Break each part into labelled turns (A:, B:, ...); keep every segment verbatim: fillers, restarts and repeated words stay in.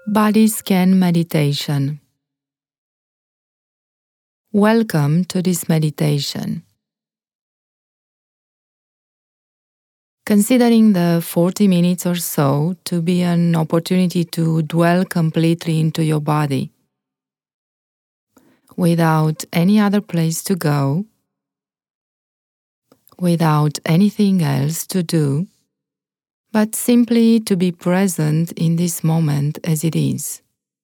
A: Body Scan Meditation. Welcome to this meditation. Considering the forty minutes or so to be an opportunity to dwell completely into your body, without any other place to go, without anything else to do, but simply to be present in this moment as it is.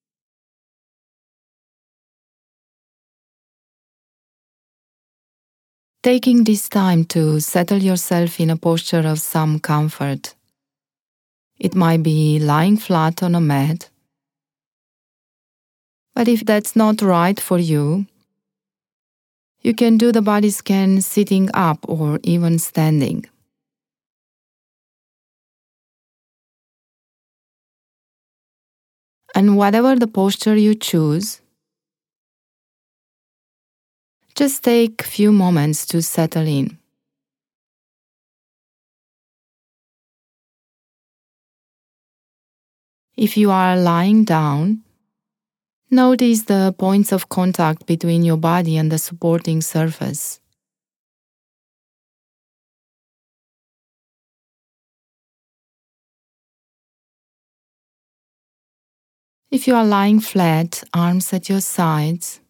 A: Taking this time to settle yourself in a posture of some comfort. It might be lying flat on a mat, but if that's not right for you, you can do the body scan sitting up or even standing. And whatever the posture you choose, just take a few moments to settle in. If you are lying down, notice the points of contact between your body and the supporting surface. If you are lying flat, arms at your sides,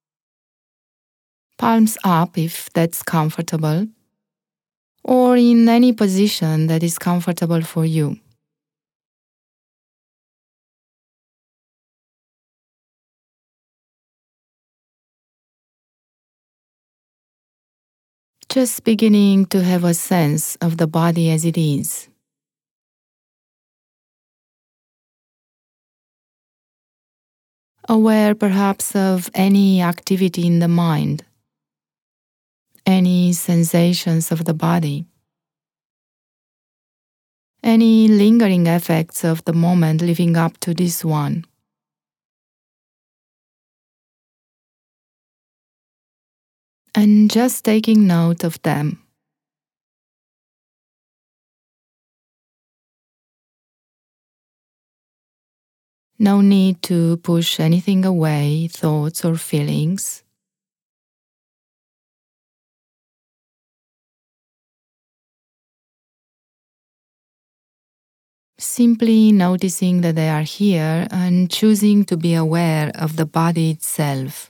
A: palms up if that's comfortable, or in any position that is comfortable for you. Just beginning to have a sense of the body as it is. Aware perhaps of any activity in the mind, any sensations of the body, any lingering effects of the moment living up to this one. And just taking note of them. No need to push anything away, thoughts or feelings. Simply noticing that they are here and choosing to be aware of the body itself.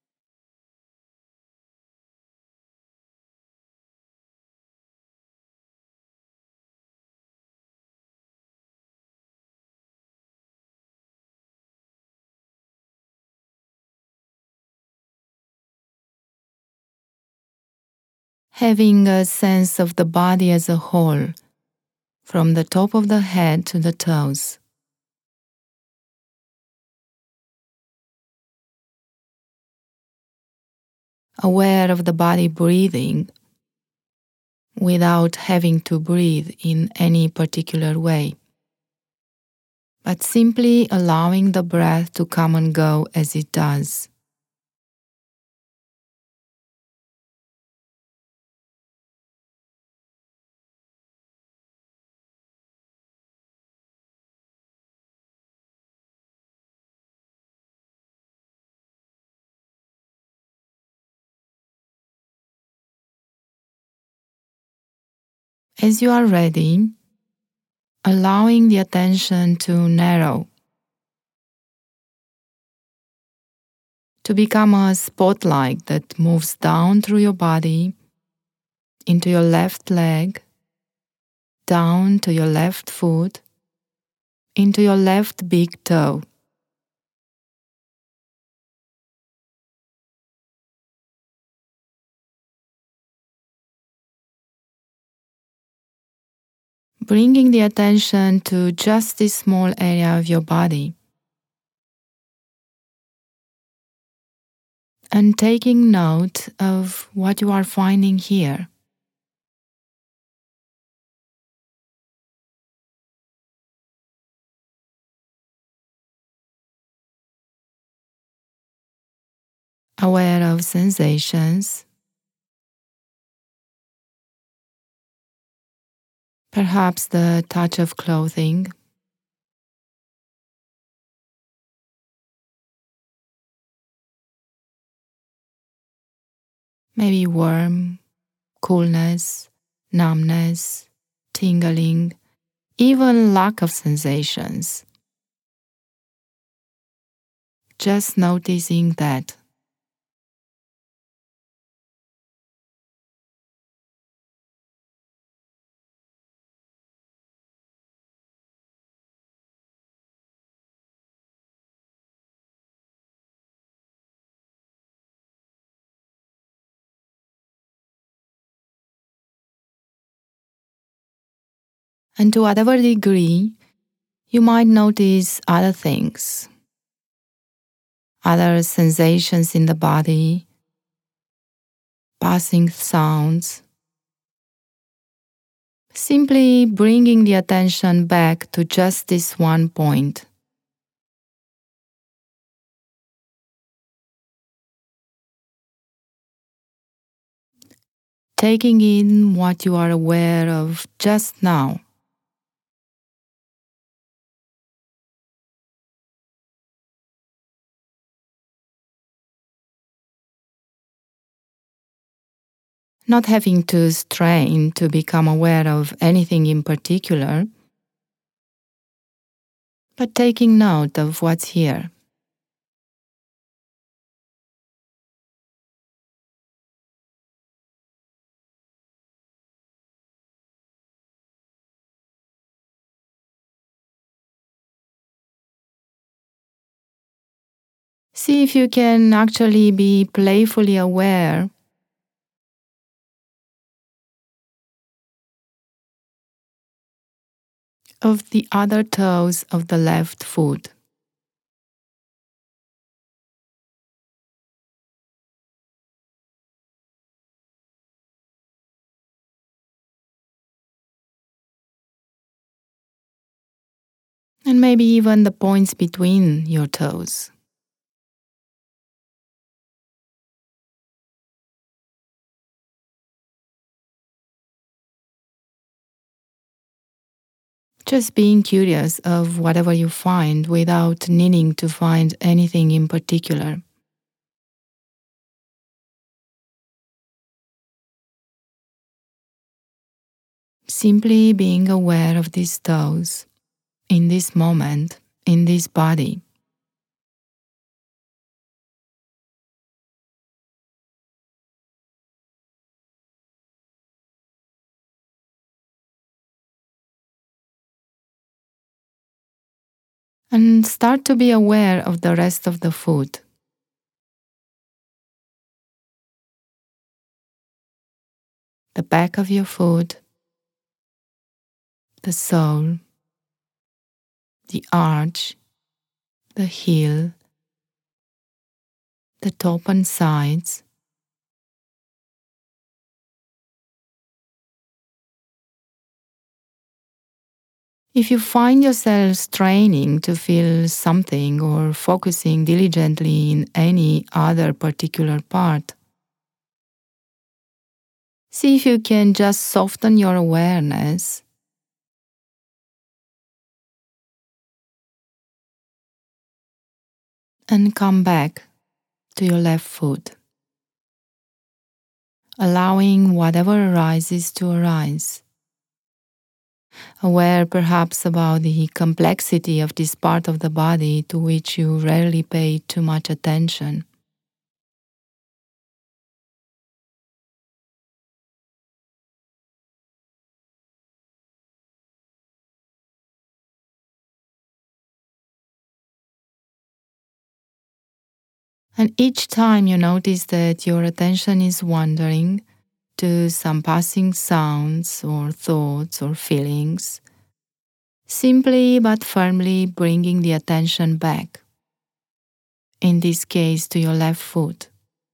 A: Having a sense of the body as a whole, from the top of the head to the toes. Aware of the body breathing without having to breathe in any particular way, but simply allowing the breath to come and go as it does. As you are ready, allowing the attention to narrow, to become a spotlight that moves down through your body, into your left leg, down to your left foot, into your left big toe. Bringing the attention to just this small area of your body. And taking note of what you are finding here. Aware of sensations, perhaps the touch of clothing, maybe warm, coolness, numbness, tingling, even lack of sensations. Just noticing that. And to whatever degree, you might notice other things, other sensations in the body, passing sounds, simply bringing the attention back to just this one point. Taking in what you are aware of just now. Not having to strain to become aware of anything in particular, but taking note of what's here. See if you can actually be playfully aware of the other toes of the left foot. And maybe even the points between your toes. Just being curious of whatever you find without needing to find anything in particular. Simply being aware of these toes in this moment, in this body. And start to be aware of the rest of the foot. The back of your foot, the sole, the arch, the heel, the top and sides. If you find yourself straining to feel something or focusing diligently in any other particular part, see if you can just soften your awareness and come back to your left foot, allowing whatever arises to arise. Aware perhaps about the complexity of this part of the body to which you rarely pay too much attention. And each time you notice that your attention is wandering to some passing sounds or thoughts or feelings, simply but firmly bringing the attention back, in this case to your left foot.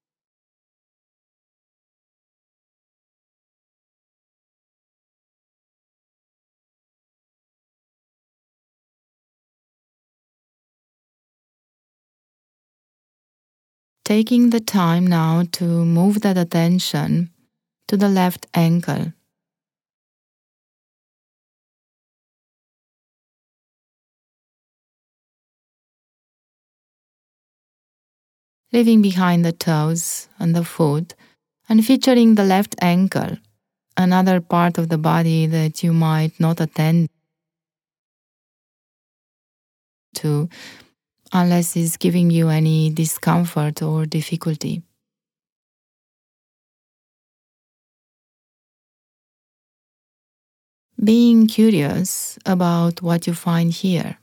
A: Taking the time now to move that attention to the left ankle. Leaving behind the toes and the foot and featuring the left ankle, another part of the body that you might not attend to unless it's giving you any discomfort or difficulty. Being curious about what you find here.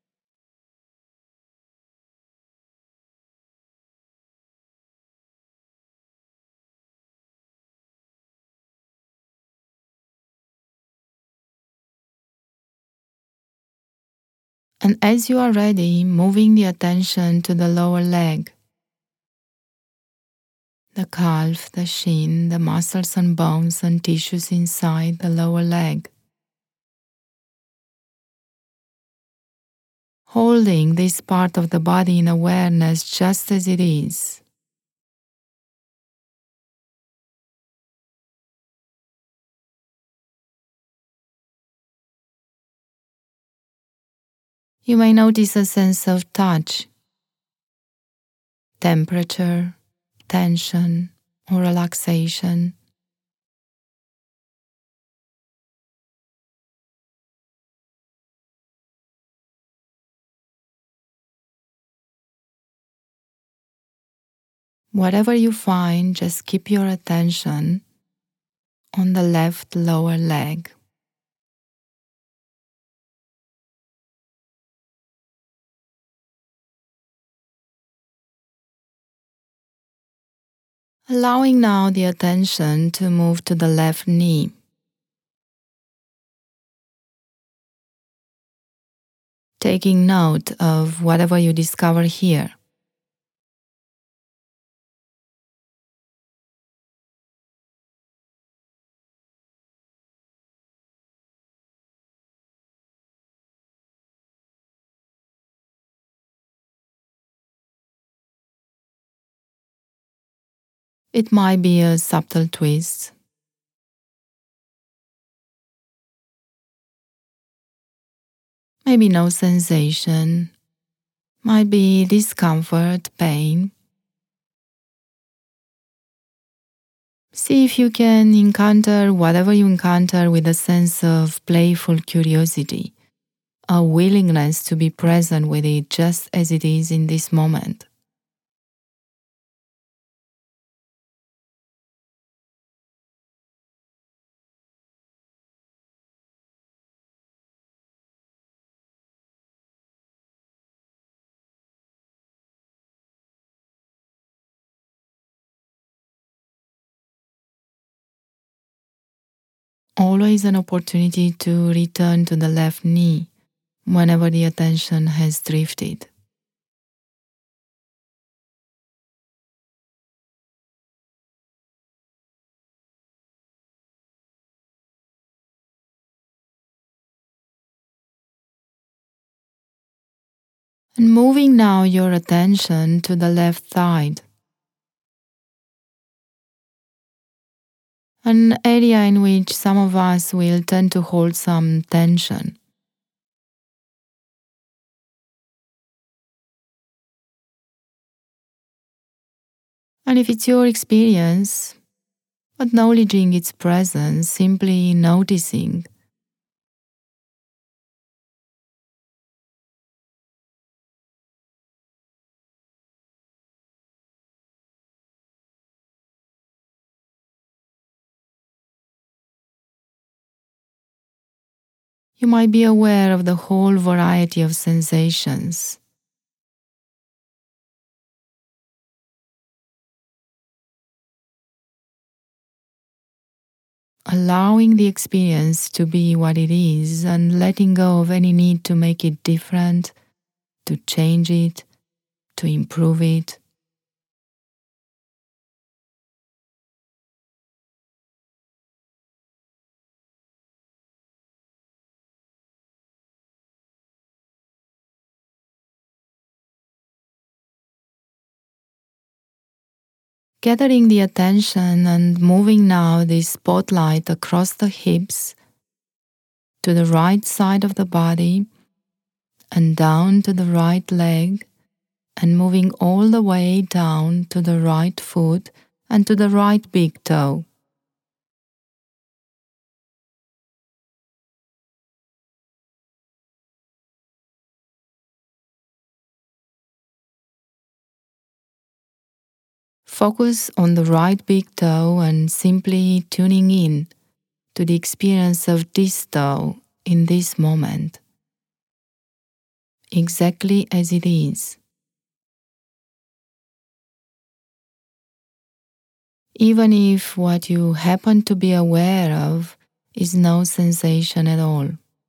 A: And as you are ready, moving the attention to the lower leg, the calf, the shin, the muscles and bones and tissues inside the lower leg. Holding this part of the body in awareness just as it is. You may notice a sense of touch, temperature, tension, or relaxation. Whatever you find, just keep your attention on the left lower leg. Allowing now the attention to move to the left knee. Taking note of whatever you discover here. It might be a subtle twist. Maybe no sensation. Might be discomfort, pain. See if you can encounter whatever you encounter with a sense of playful curiosity, a willingness to be present with it just as it is in this moment. Always an opportunity to return to the left knee whenever the attention has drifted. And moving now your attention to the left thigh, an area in which some of us will tend to hold some tension. And if it's your experience, acknowledging its presence, simply noticing. You might be aware of the whole variety of sensations. Allowing the experience to be what it is and letting go of any need to make it different, to change it, to improve it. Gathering the attention and moving now the spotlight across the hips to the right side of the body and down to the right leg and moving all the way down to the right foot and to the right big toe. Focus on the right big toe and simply tuning in to the experience of this toe in this moment, exactly as it is. Even if what you happen to be aware of is no sensation at all.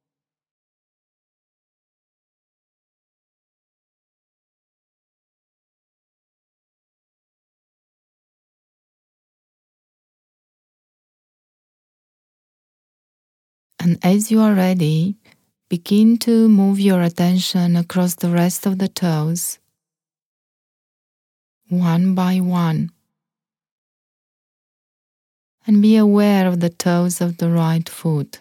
A: And as you are ready, begin to move your attention across the rest of the toes, one by one, and be aware of the toes of the right foot.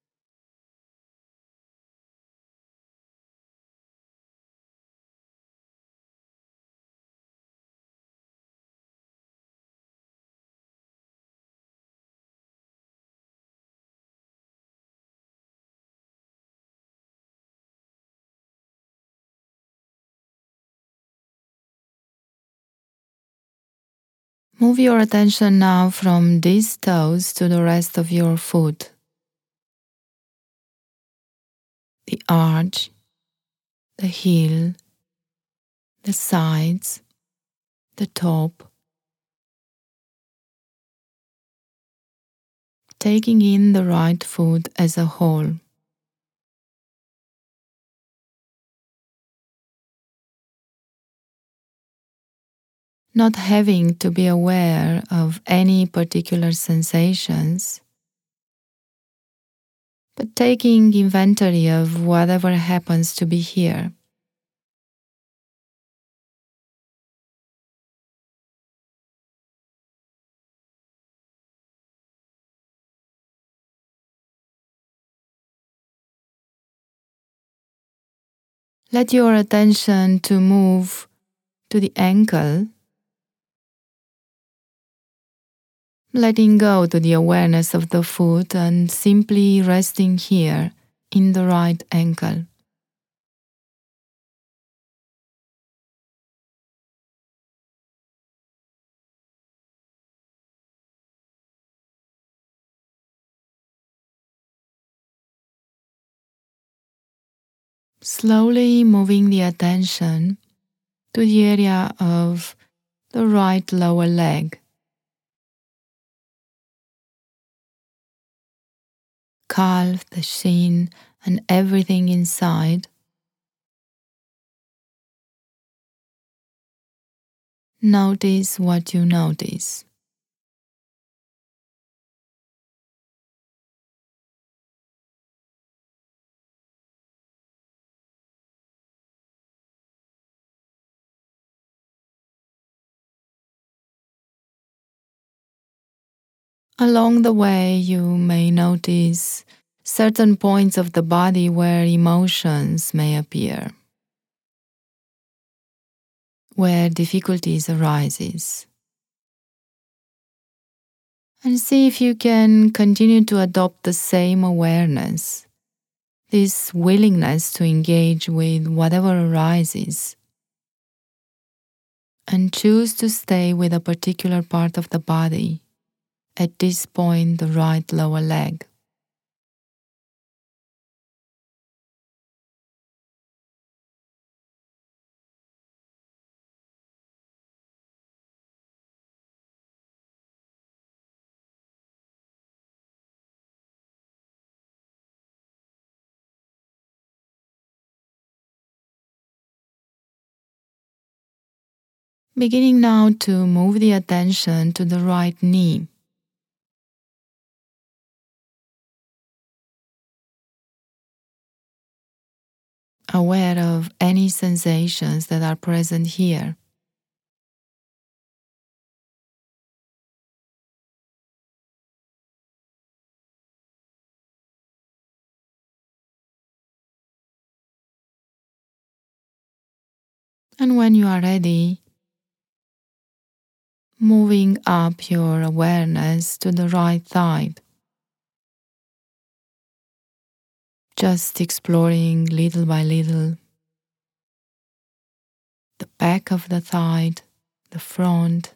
A: Move your attention now from these toes to the rest of your foot. The arch, the heel, the sides, the top. Taking in the right foot as a whole. Not having to be aware of any particular sensations, but taking inventory of whatever happens to be here. Let your attention to move to the ankle, letting go to the awareness of the foot and simply resting here in the right ankle. Slowly moving the attention to the area of the right lower leg. Calf, the shin, and everything inside. Notice what you notice. Along the way, you may notice certain points of the body where emotions may appear, where difficulties arises. And see if you can continue to adopt the same awareness, this willingness to engage with whatever arises, and choose to stay with a particular part of the body, at this point the right lower leg. Beginning now to move the attention to the right knee. Aware of any sensations that are present here. And when you are ready, moving up your awareness to the right thigh. Just exploring little by little the back of the thigh, the front,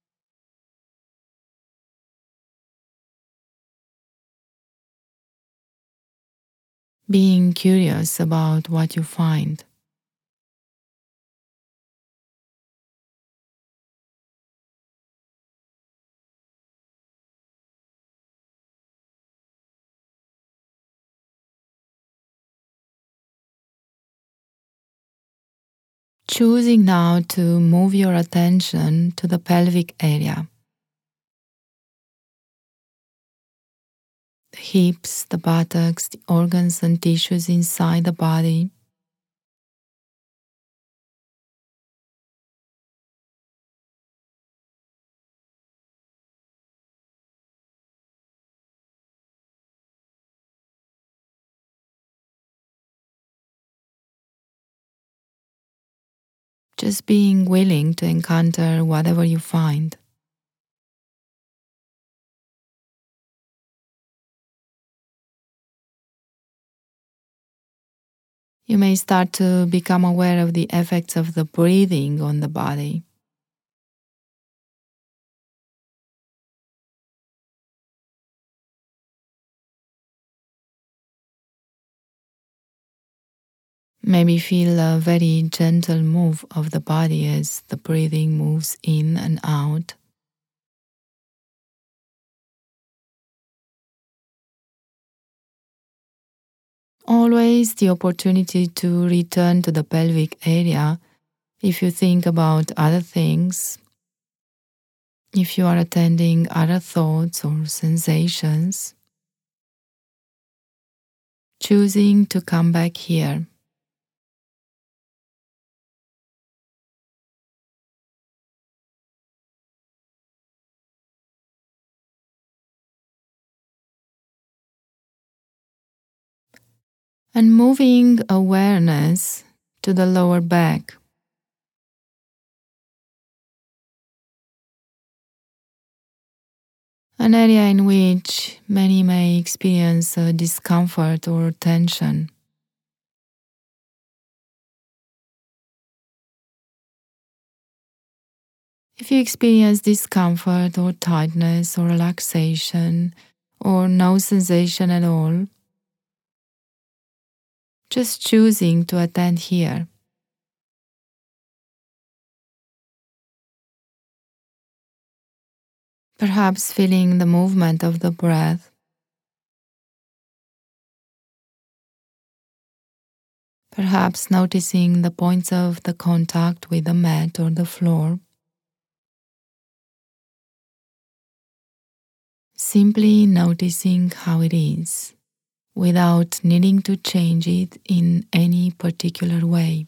A: being curious about what you find. Choosing now to move your attention to the pelvic area. The hips, the buttocks, the organs and tissues inside the body. Just being willing to encounter whatever you find. You may start to become aware of the effects of the breathing on the body. Maybe feel a very gentle move of the body as the breathing moves in and out. Always the opportunity to return to the pelvic area if you think about other things, if you are attending other thoughts or sensations, choosing to come back here. And moving awareness to the lower back. An area in which many may experience a discomfort or tension. If you experience discomfort or tightness or relaxation or no sensation at all, just choosing to attend here. Perhaps feeling the movement of the breath. Perhaps noticing the points of the contact with the mat or the floor. Simply noticing how it is, without needing to change it in any particular way.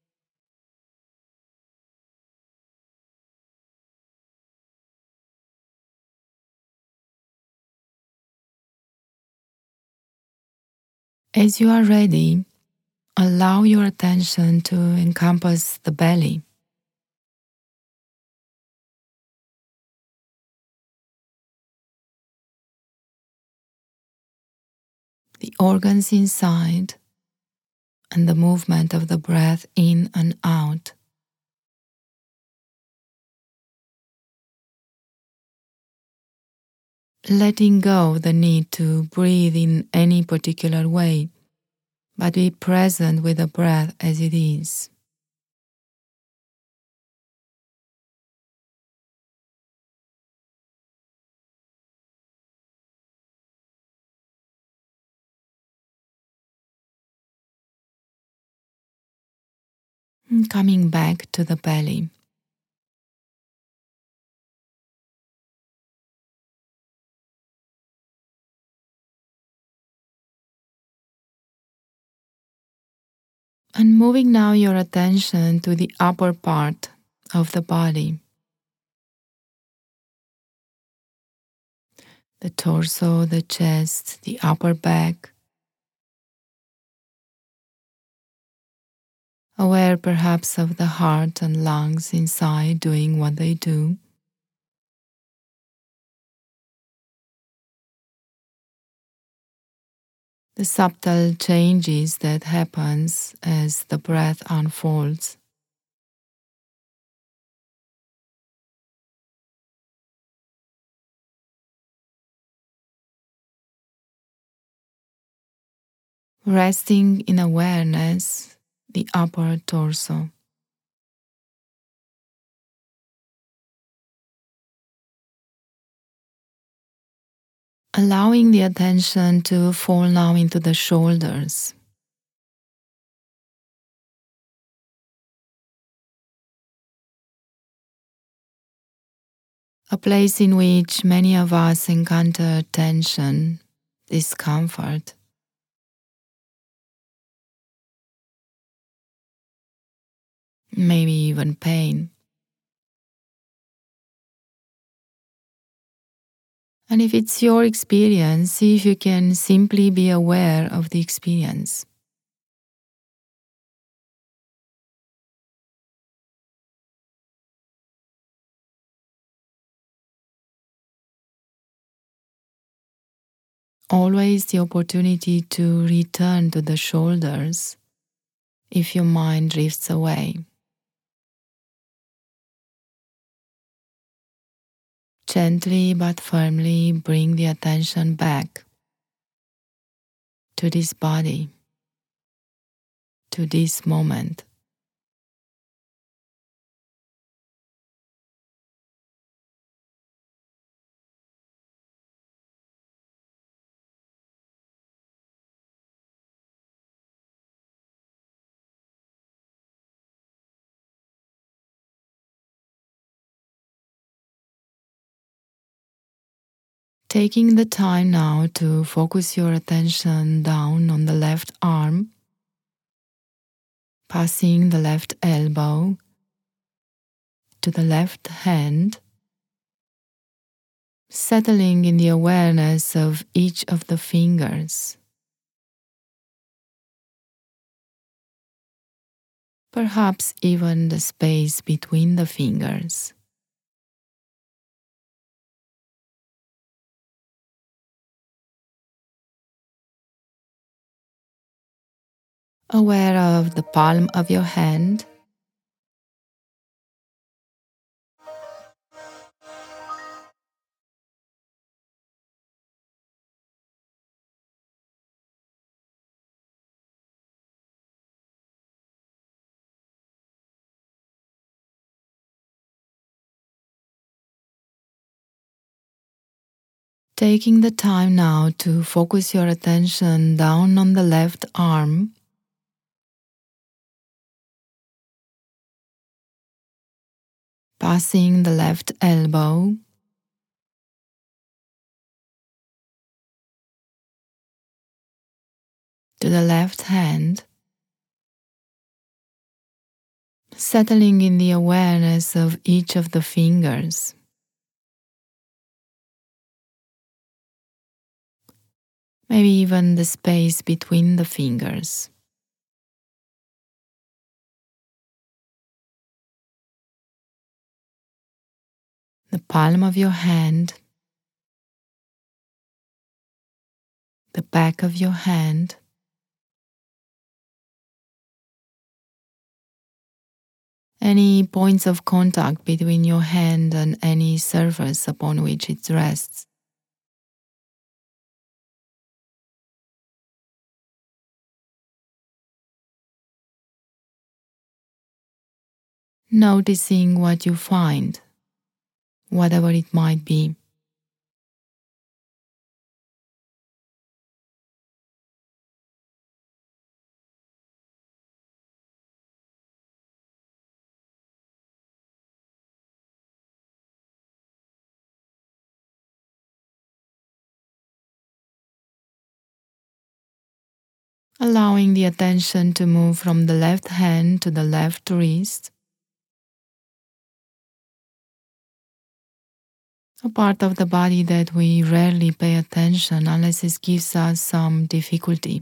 A: As you are ready, allow your attention to encompass the belly. The organs inside, and the movement of the breath in and out. Letting go the need to breathe in any particular way, but be present with the breath as it is. And coming back to the belly. And moving now your attention to the upper part of the body. The torso, the chest, the upper back. Aware perhaps of the heart and lungs inside doing what they do. the subtle changes that happens as the breath unfolds. Resting in awareness, the upper torso. Allowing the attention to fall now into the shoulders. A place in which many of us encounter tension, discomfort. Maybe even pain. And if it's your experience, see if you can simply be aware of the experience. Always the opportunity to return to the shoulders if your mind drifts away. Gently but firmly bring the attention back to this body, to this moment. Taking the time now to focus your attention down on the left arm, passing the left elbow to the left hand, settling in the awareness of each of the fingers. Perhaps even the space between the fingers. Aware of the palm of your hand, taking the time now to focus your attention down on the left arm, passing the left elbow to the left hand, settling in the awareness of each of the fingers. Maybe even the space between the fingers. The palm of your hand, the back of your hand, any points of contact between your hand and any surface upon which it rests. Noticing what you find, whatever it might be. Allowing the attention to move from the left hand to the left wrist, a part of the body that we rarely pay attention unless it gives us some difficulty.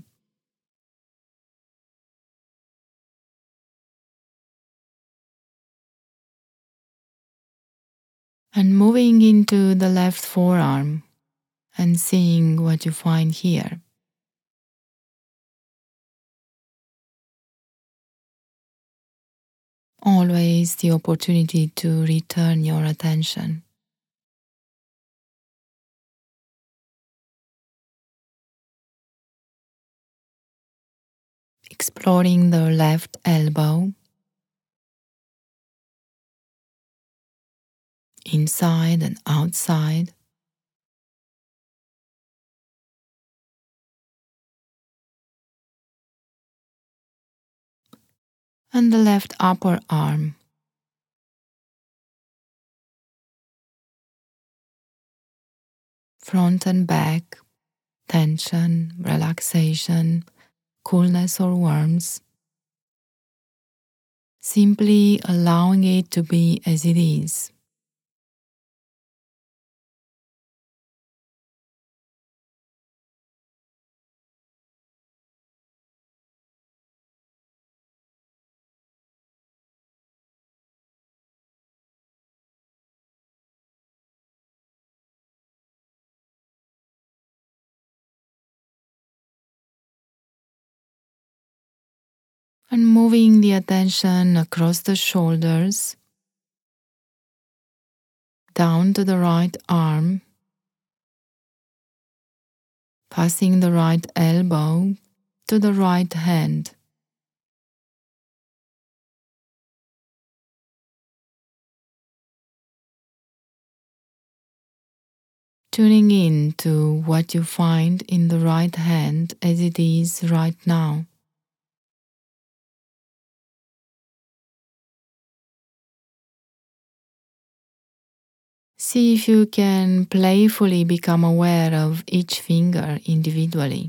A: And moving into the left forearm and seeing what you find here. always the opportunity to return your attention. Exploring the left elbow, inside and outside. And the left upper arm. Front and back, tension, relaxation, coolness or warmth. Simply allowing it to be as it is. And moving the attention across the shoulders, down to the right arm, passing the right elbow to the right hand. Tuning in to what you find in the right hand as it is right now. See if you can playfully become aware of each finger individually.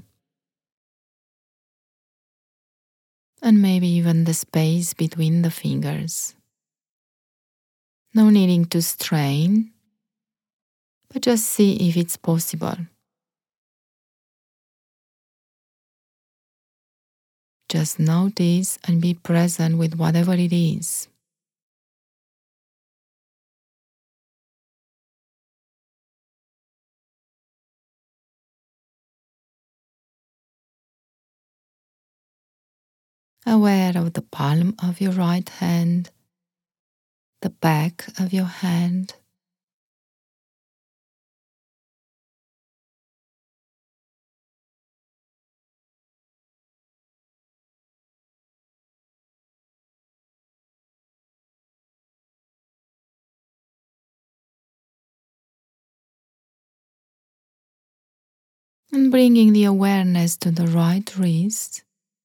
A: And maybe even the space between the fingers. No needing to strain, but just see if it's possible. Just notice and be present with whatever it is. Aware of the palm of your right hand, the back of your hand, and bringing the awareness to the right wrist,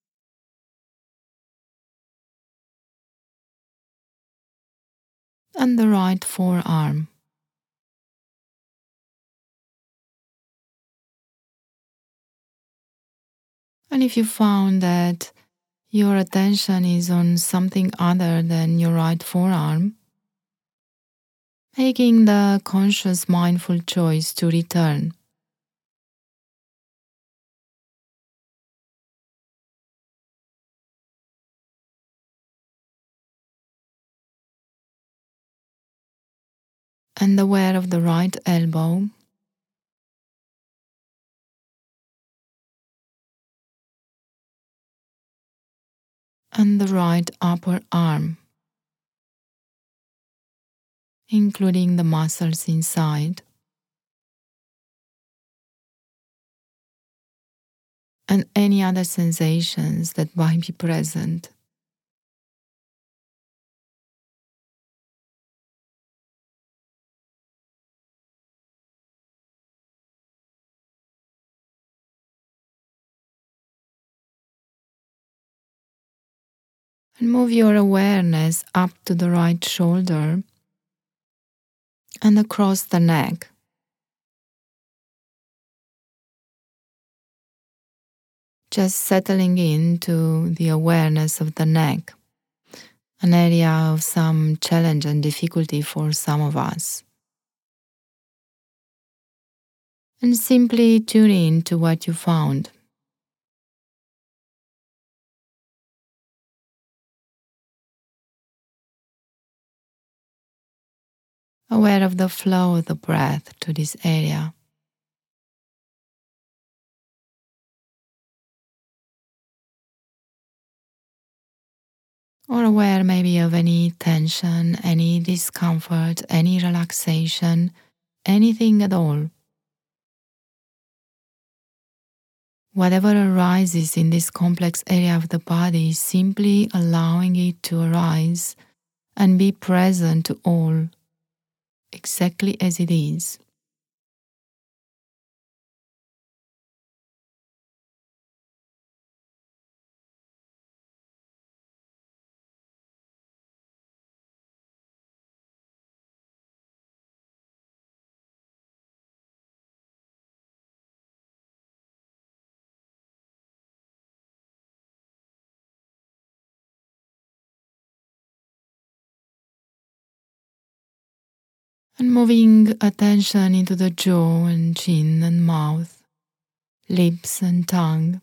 A: and the right forearm. And if you found that your attention is on something other than your right forearm, making the conscious mindful choice to return. And aware of the right elbow, and the right upper arm, including the muscles inside, and any other sensations that might be present. And move your awareness up to the right shoulder and across the neck. Just settling into the awareness of the neck, an area of some challenge and difficulty for some of us. And simply tune in to what you found. Aware of the flow of the breath to this area. or aware maybe of any tension, any discomfort, any relaxation, anything at all. Whatever arises in this complex area of the body, simply allowing it to arise and be present to all, exactly as it is. And moving attention into the jaw and chin and mouth, lips and tongue.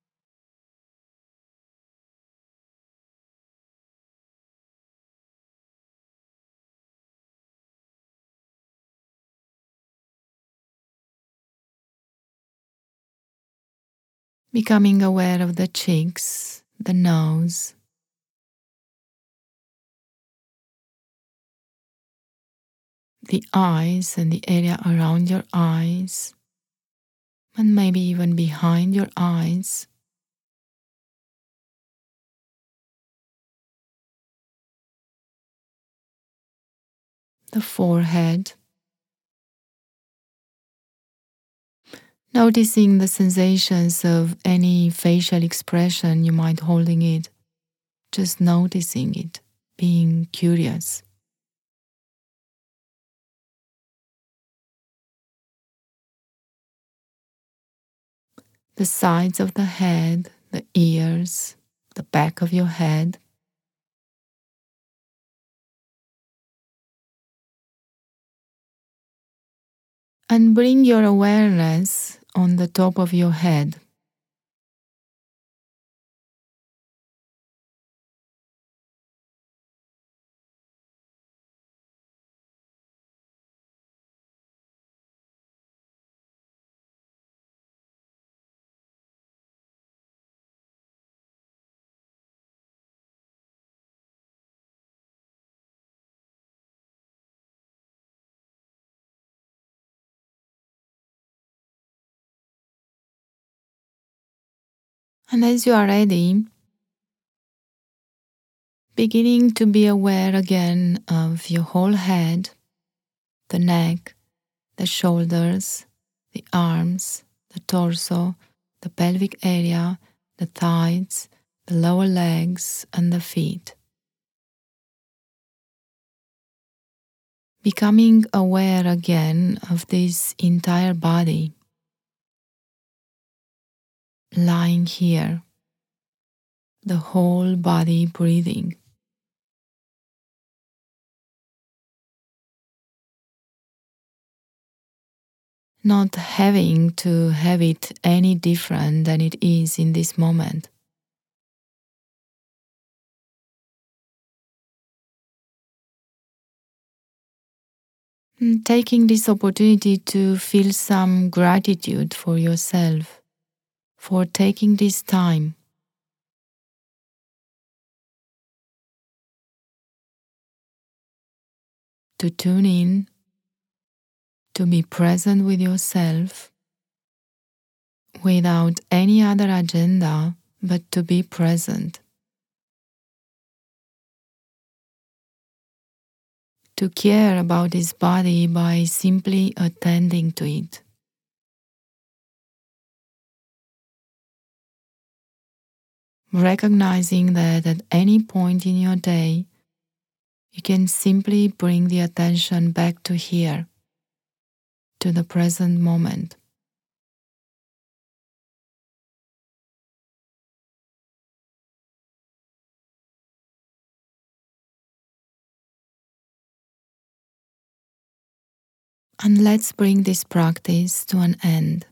A: Becoming aware of the cheeks, the nose, the eyes and the area around your eyes, and maybe even behind your eyes. The forehead. Noticing the sensations of any facial expression you might hold in it. Just noticing it, being curious. The sides of the head, the ears, the back of your head. And bring your awareness on the top of your head. And as you are ready, beginning to be aware again of your whole head, the neck, the shoulders, the arms, the torso, the pelvic area, the thighs, the lower legs, and the feet. Becoming aware again of this entire body, lying here, the whole body breathing. Not having to have it any different than it is in this moment. And taking this opportunity to feel some gratitude for yourself, for taking this time. To tune in, to be present with yourself, without any other agenda but to be present. To care about this body by simply attending to it. Recognizing that at any point in your day, you can simply bring the attention back to here, to the present moment. And let's bring this practice to an end.